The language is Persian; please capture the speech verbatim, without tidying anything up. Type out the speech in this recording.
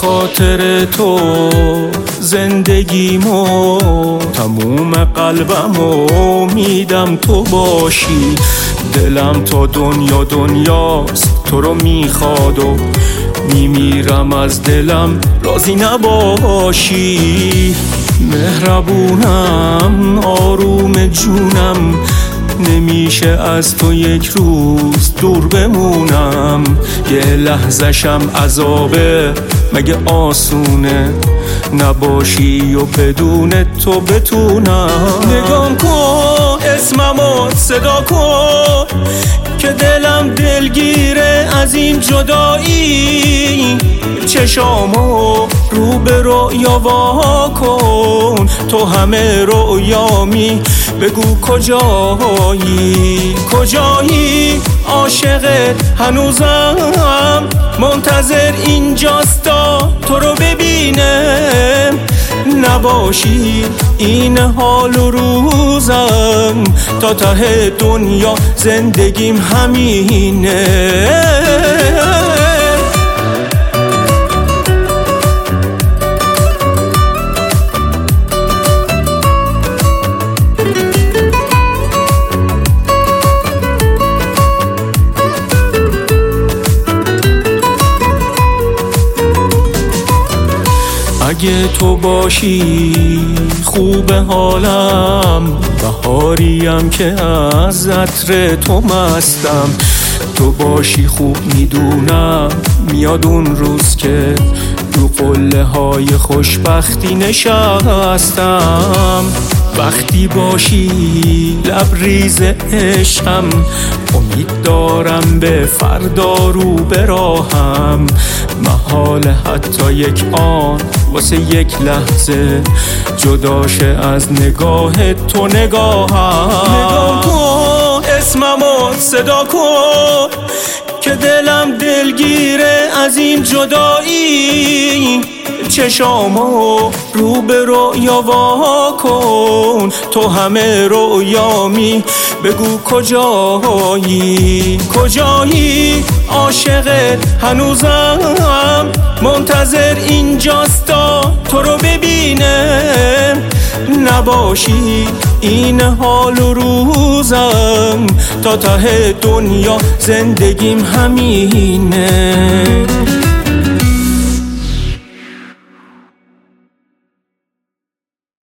خاطر تو زندگیمو تموم قلبمو میدم تو باشی. دلم تا دنیا دنیاست تو رو میخواد و میمیرم از دلم راضی نباشی. مهربونم آروم جونم نمیشه از تو یک روز دور بمونم. یه لحظه‌شم عذابه مگه آسونه نباشی و بدون تو بتونم. نگام کن اسممو صدا کن که دلم دلگیره از این جدایی. چشامو رو به رؤیا وا کن تو همه رؤیامی بگو کجایی کجایی. عاشقت هنوزم منتظر اینجاست تا تو رو ببینم. نباشی این حال و روزم تا ته دنیا زندگیم همینه. اگه تو باشی خوب حالم، بهاریم که از عطر تو مستم. تو باشی خوب میدونم میاد اون روز که رو قله های خوشبختی نشستم. وقتی باشی لبریز عشقم امید دارم به فردا رو براهم. محاله حتی یک آن واسه یک لحظه جداشه از نگاه تو نگاهم. نگاه کن اسممو صدا کن که دلم دلگیره از این جدایی. چشامو رو به رؤیا وا کن تو همه رؤیامی بگو کجایی کجایی. عاشقت هنوزم منتظر اینجاست تا تو رو ببینم. نباشی این حال و روزم تا ته دنیا زندگیم همینه.